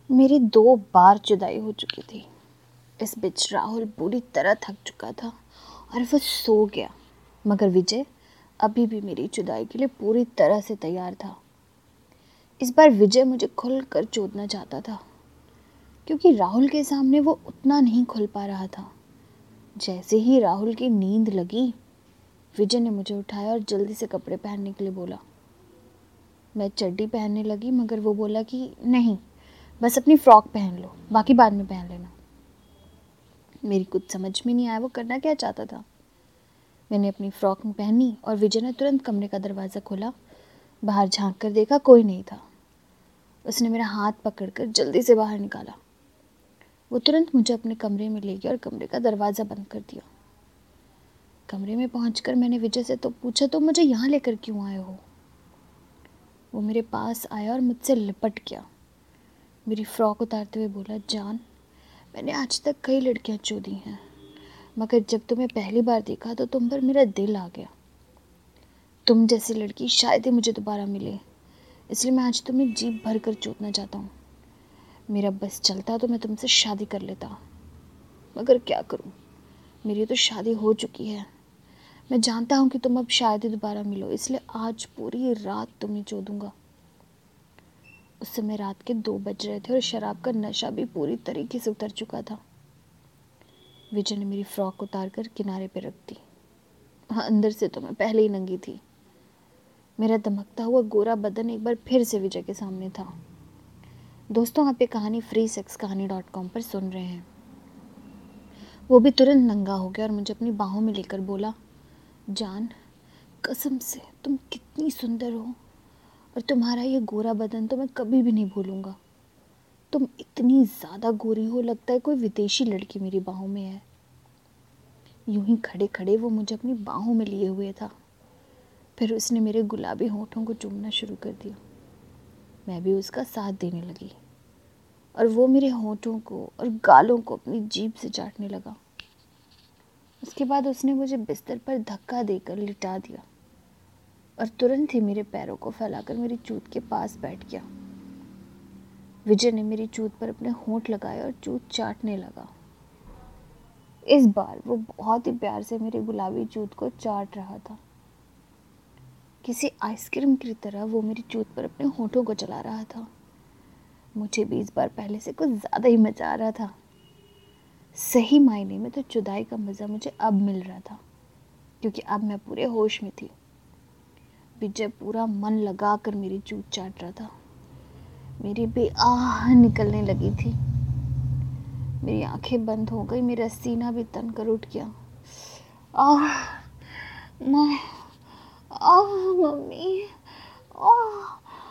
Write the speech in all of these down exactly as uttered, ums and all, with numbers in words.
मेरी दो बार जुदाई हो चुकी थी। इस बीच राहुल पूरी तरह थक चुका था और वह सो गया, मगर विजय अभी भी मेरी जुदाई के लिए पूरी तरह से तैयार था। इस बार विजय मुझे खुल कर चोदना चाहता था, क्योंकि राहुल के सामने वो उतना नहीं खुल पा रहा था। जैसे ही राहुल की नींद लगी, विजय ने मुझे उठाया और जल्दी से कपड़े पहनने के लिए बोला। मैं चड्डी पहनने लगी, मगर वो बोला कि नहीं, बस अपनी फ्रॉक पहन लो, बाकी बाद में पहन लेना। मेरी कुछ समझ में नहीं आया वो करना क्या चाहता था। मैंने अपनी फ्रॉक पहनी और विजय ने तुरंत कमरे का दरवाज़ा खोला। बाहर झांक कर देखा, कोई नहीं था। उसने मेरा हाथ पकड़कर जल्दी से बाहर निकाला। वो तुरंत मुझे अपने कमरे में ले गया और कमरे का दरवाज़ा बंद कर दिया। कमरे में पहुंचकर मैंने विजय से तो पूछा, तो मुझे यहाँ लेकर क्यों आए हो? वो मेरे पास आया और मुझसे लिपट गया। मेरी फ्रॉक उतारते हुए बोला, जान, मैंने आज तक कई लड़कियां चोदी हैं, मगर जब तुम्हें पहली बार देखा तो तुम पर मेरा दिल आ गया। तुम जैसी लड़की शायद ही मुझे दोबारा मिले, इसलिए मैं आज तुम्हें जीभ भर कर चोदना चाहता हूँ। मेरा बस चलता तो मैं तुमसे शादी कर लेता, मगर क्या करूँ, मेरी तो शादी हो चुकी है। मैं जानता हूँ कि तुम अब शायद ही दोबारा मिलो, इसलिए आज पूरी रात तुम्हें चोदूंगा। उस समय रात के दो बज रहे थे और शराब का नशा भी पूरी तरीके से उतर चुका था। विजय ने मेरी फ्रॉक उतार कर किनारे पर रख दी। अंदर से तो मैं पहले ही नंगी थी। मेरा दमकता हुआ गोरा बदन एक बार फिर से विजय के सामने था। दोस्तों, आप ये कहानी फ्री सेक्स कहानी डॉट कॉम पर सुन रहे हैं। वो भी तुरंत नंगा हो गया और मुझे अपनी बाहों में लेकर बोला, जान, कसम से तुम कितनी सुंदर हो, और तुम्हारा ये गोरा बदन तो मैं कभी भी नहीं भूलूंगा। तुम इतनी ज़्यादा गोरी हो, लगता है कोई विदेशी लड़की मेरी बाहों में है। यूं ही खड़े खड़े वो मुझे अपनी बाहों में लिए हुए था। फिर उसने मेरे गुलाबी होठों को चूमना शुरू कर दिया। मैं भी उसका साथ देने लगी और वो मेरे होठों को और गालों को अपनी जीभ से चाटने लगा। उसके बाद उसने मुझे बिस्तर पर धक्का देकर लिटा दिया और तुरंत ही मेरे पैरों को फैलाकर मेरी चूत के पास बैठ गया। विजय ने मेरी चूत पर अपने होंठ लगाए और चूत चाटने लगा। इस बार वो बहुत ही प्यार से मेरी गुलाबी चूत को चाट रहा था। किसी आइसक्रीम की तरह वो मेरी चूत पर अपने होठों को चला रहा था। मुझे भी इस बार पहले से कुछ ज़्यादा ही मज़ा आ रहा था। सही मायने में तो जुदाई का मज़ा मुझे अब मिल रहा था, क्योंकि अब मैं पूरे होश में थी। विजय पूरा मन लगा कर मेरी चूत चाट रहा था। मेरी भी आह निकलने लगी थी। मेरी आंखें बंद हो गई, मेरा सीना भी तन कर उठ गया। आह मैं आह मम्मी आह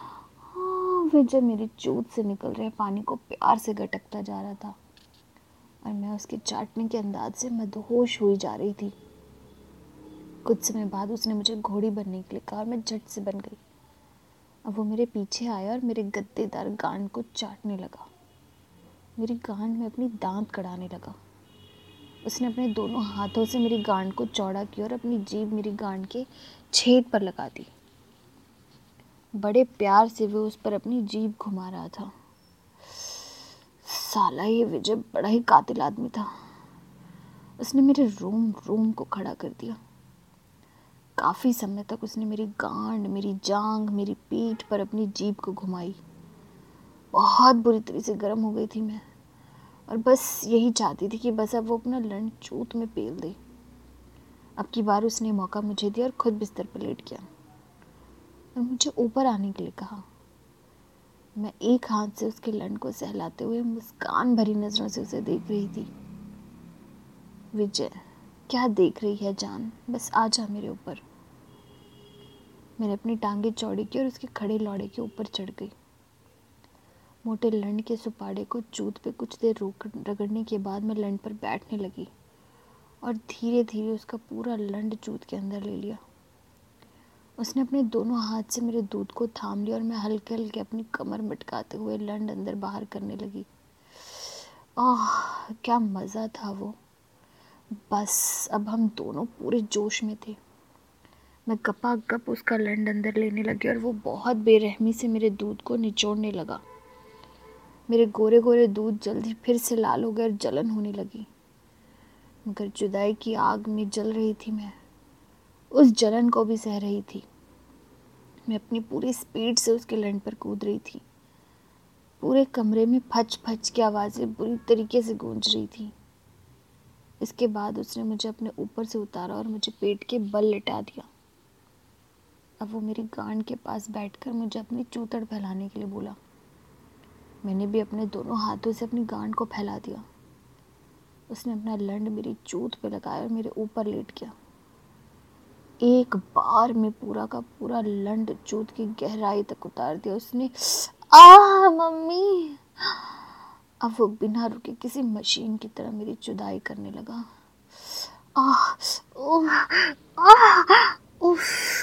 विजय मेरी चूत से निकल रहे पानी को प्यार से गटकता जा रहा था और मैं उसके चाटने के अंदाज से मदहोश हुई जा रही थी। कुछ समय बाद उसने मुझे घोड़ी बनने के लिए कहा और मैं झट से बन गई। अब वो मेरे पीछे आया और मेरे गद्देदार गांड को चाटने लगा। मेरी गांड में अपनी दांत कड़ाने लगा। उसने अपने दोनों हाथों से मेरी गांड को चौड़ा किया और अपनी जीभ मेरी गांड के छेद पर लगा दी। बड़े प्यार से वो उस पर अपनी जीभ घुमा रहा था। साला ये विजय बड़ा ही कातिल आदमी था। उसने मेरे रोम रोम को खड़ा कर दिया। काफ़ी समय तक उसने मेरी गांड, मेरी जांघ, मेरी पीठ पर अपनी जीभ को घुमाई। बहुत बुरी तरह से गर्म हो गई थी मैं, और बस यही चाहती थी कि बस अब वो अपना लंड चूत में पेल दे। अब की बार उसने मौका मुझे दिया और खुद बिस्तर पर लेट गया और मुझे ऊपर आने के लिए कहा। मैं एक हाथ से उसके लंड को सहलाते हुए मुस्कान भरी नजरों से उसे देख रही थी। विजय, क्या देख रही है जान, बस आ जा मेरे ऊपर। मैंने अपनी टांगे चौड़ी की और उसके खड़े लौड़े के ऊपर चढ़ गई। मोटे लंड के सुपाड़े को चूत पे कुछ देर रोक रगड़ने के बाद मैं लंड पर बैठने लगी और धीरे धीरे उसका पूरा लंड चूत के अंदर ले लिया। उसने अपने दोनों हाथ से मेरे दूध को थाम लिया और मैं हल्के हल्के अपनी कमर मटकाते हुए लंड अंदर बाहर करने लगी। आह, क्या मज़ा था वो। बस अब हम दोनों पूरे जोश में थे। मैं गपा गप उसका लंड अंदर लेने लगी और वो बहुत बेरहमी से मेरे दूध को निचोड़ने लगा। मेरे गोरे गोरे दूध जल्दी फिर से लाल हो गए और जलन होने लगी। मगर जुदाई की आग में जल रही थी मैं, उस जलन को भी सह रही थी। मैं अपनी पूरी स्पीड से उसके लंड पर कूद रही थी। पूरे कमरे में फच फच की आवाज़ें बुरी तरीके से गूंज रही थी। इसके बाद उसने मुझे अपने ऊपर से उतारा और मुझे पेट के बल लिटा दिया। अब वो मेरी गांड के पास बैठकर मुझे अपनी चूतड़ फैलाने के लिए बोला। मैंने भी अपने दोनों हाथों से अपनी गांड को फैला दिया। उसने अपना लंड मेरी चूत पे लगाया और मेरे ऊपर लेट गया। एक बार में पूरा का पूरा लंड चूत की गहराई तक उतार दिया उसने। आह मम्मी! अब वो बिना रुके किसी मशीन की तरह मेरी जुदाई करने लगा। आह ओह आह उफ!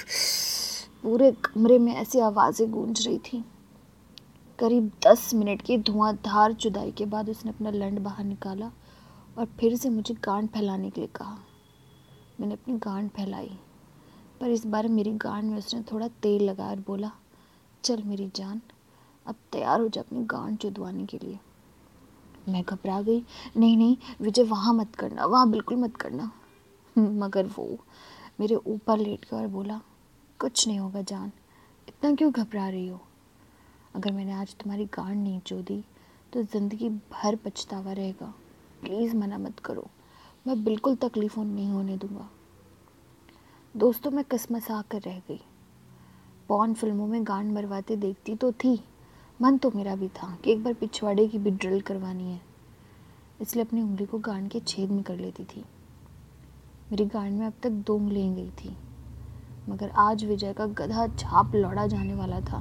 पूरे कमरे में ऐसी आवाज़ें गूंज रही थी। करीब दस मिनट की धुआंधार जुदाई के बाद उसने अपना लंड बाहर निकाला और फिर से मुझे गांड फैलाने के लिए कहा। मैंने अपनी गांड फैलाई, पर इस बार मेरी गांड में उसने थोड़ा तेल लगाया और बोला, चल मेरी जान, अब तैयार हो जा अपनी गांड चुदवाने के लिए। मैं घबरा गई। नहीं नहीं विजय, वहाँ मत करना, वहाँ बिल्कुल मत करना। मगर वो मेरे ऊपर लेट कर बोला, कुछ नहीं होगा जान, इतना क्यों घबरा रही हो? अगर मैंने आज तुम्हारी गांड नहीं चोदी तो ज़िंदगी भर पछतावा रहेगा। प्लीज़ मना मत करो, मैं बिल्कुल तकलीफ़ों नहीं होने दूंगा। दोस्तों, मैं कसमसा कर रह गई। पॉर्न फिल्मों में गांड मरवाते देखती तो थी, मन तो मेरा भी था कि एक बार पिछवाड़े की भी ड्रिल करवानी है, इसलिए अपनी उंगली को गांड के छेद में कर लेती थी। मेरी गांड में अब तक दो उंगलियां गई थी, मगर आज विजय का गधा झाप लौड़ा जाने वाला था।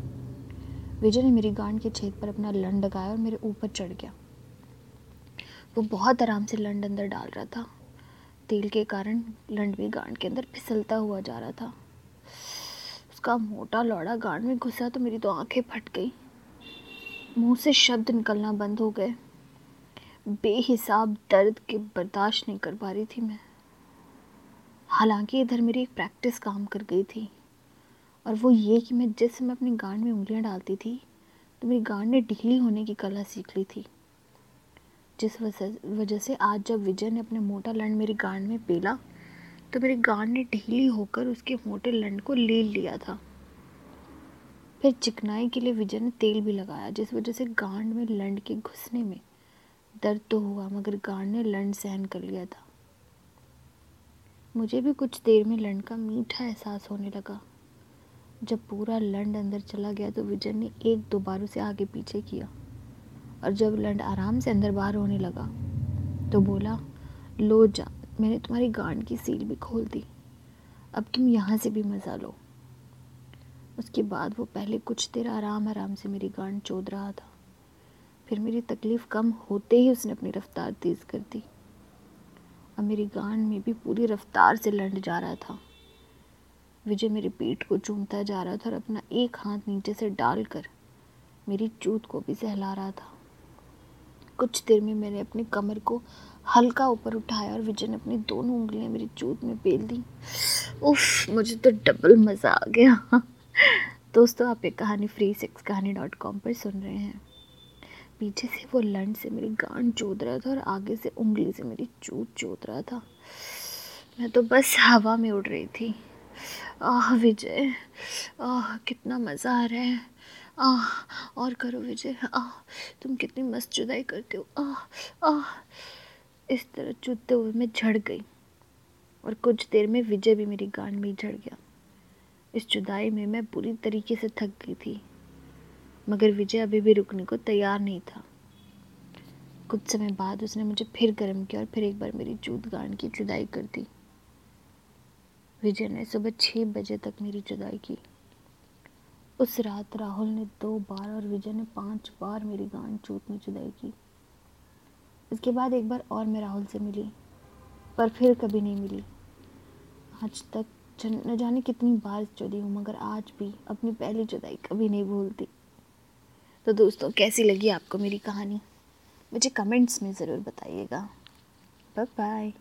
विजय ने मेरी गांड के छेद पर अपना लंड लगाया और मेरे ऊपर चढ़ गया। वो बहुत आराम से लंड अंदर डाल रहा था। तेल के कारण लंड भी गांड के अंदर फिसलता हुआ जा रहा था। उसका मोटा लौड़ा गांड में घुसा तो मेरी तो आंखें फट गई, मुंह से शब्द निकलना बंद हो गए। बेहिसाब दर्द के बर्दाश्त नहीं कर पा रही थी मैं। हालांकि इधर मेरी एक प्रैक्टिस काम कर गई थी, और वो ये कि मैं जिस समय अपनी गांड में उंगलियां डालती थी तो मेरी गांड ने ढीली होने की कला सीख ली थी, जिस वजह से आज जब विजय ने अपने मोटा लंड मेरी गांड में पेला तो मेरी गांड ने ढीली होकर उसके मोटे लंड को ले लिया था। फिर चिकनाई के लिए विजय ने तेल भी लगाया, जिस वजह से गांड में लंड के घुसने में दर्द तो हुआ, मगर गांड ने लंड सहन कर लिया था। मुझे भी कुछ देर में लंड का मीठा एहसास होने लगा। जब पूरा लंड अंदर चला गया तो विजय ने एक दो बार उसे आगे पीछे किया, और जब लंड आराम से अंदर बाहर होने लगा तो बोला, लो जान, मैंने तुम्हारी गांड की सील भी खोल दी, अब तुम यहाँ से भी मज़ा लो। उसके बाद वो पहले कुछ देर आराम आराम से मेरी गांड चोद रहा था, फिर मेरी तकलीफ़ कम होते ही उसने अपनी रफ्तार तेज़ कर दी। अब मेरी गांड में भी पूरी रफ्तार से लंड जा रहा था। विजय मेरी पीठ को चूमता जा रहा था और अपना एक हाथ नीचे से डालकर मेरी चूत को भी सहला रहा था। कुछ देर में मैंने अपनी कमर को हल्का ऊपर उठाया और विजय ने अपनी दोनों उंगलियां मेरी चूत में पेल दी। उफ, मुझे तो डबल मज़ा आ गया। दोस्तों, आप एक कहानी फ्री सेक्स कहानी डॉट कॉम पर सुन रहे हैं। पीछे से वो लंड से मेरी गांड चोद रहा था और आगे से उंगली से मेरी चूत चोद रहा था। मैं तो बस हवा में उड़ रही थी। आह विजय, आह कितना मज़ा आ रहा है, आह और करो विजय, आह तुम कितनी मस्त जुदाई करते हो, आह आह। इस तरह चूदते हुए मैं झड़ गई, और कुछ देर में विजय भी मेरी गांड में झड़ गया। इस जुदाई में मैं पूरी तरीके से थक गई थी, मगर विजय अभी भी रुकने को तैयार नहीं था। कुछ समय बाद उसने मुझे फिर गर्म किया और फिर एक बार मेरी चूत गांड की जुदाई कर दी। विजय ने सुबह छः बजे तक मेरी जुदाई की। उस रात राहुल ने दो बार और विजय ने पांच बार मेरी गांड चूत में जुदाई की। इसके बाद एक बार और मैं राहुल से मिली, पर फिर कभी नहीं मिली। आज तक न जाने कितनी बार जुदी हूँ, मगर आज भी अपनी पहली जुदाई कभी नहीं भूलती। तो दोस्तों, कैसी लगी आपको मेरी कहानी? मुझे कमेंट्स में ज़रूर बताइएगा। Bye bye.